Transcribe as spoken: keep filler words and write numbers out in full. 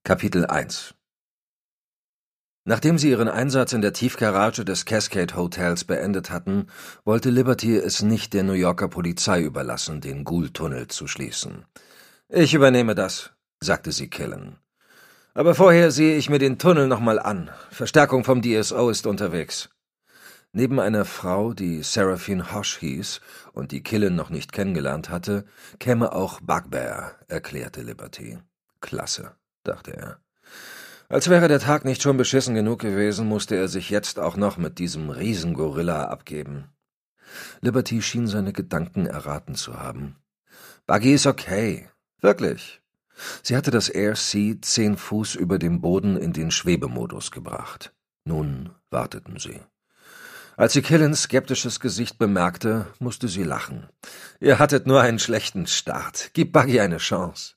Kapitel eins. Nachdem sie ihren Einsatz in der Tiefgarage des Cascade Hotels beendet hatten, wollte Liberty es nicht der New Yorker Polizei überlassen, den Ghoul-Tunnel zu schließen. »Ich übernehme das«, sagte sie Killen. »Aber vorher sehe ich mir den Tunnel nochmal an. Verstärkung vom D S O ist unterwegs.« Neben einer Frau, die Seraphine Hosh hieß und die Killen noch nicht kennengelernt hatte, käme auch Bugbear, erklärte Liberty. »Klasse«, dachte er. Als wäre der Tag nicht schon beschissen genug gewesen, musste er sich jetzt auch noch mit diesem Riesengorilla abgeben. Liberty schien seine Gedanken erraten zu haben. Buggy ist okay, wirklich. Sie hatte das Air C zehn Fuß über dem Boden in den Schwebemodus gebracht. Nun warteten sie. Als sie Killens skeptisches Gesicht bemerkte, musste sie lachen. »Ihr hattet nur einen schlechten Start. Gib Buggy eine Chance.«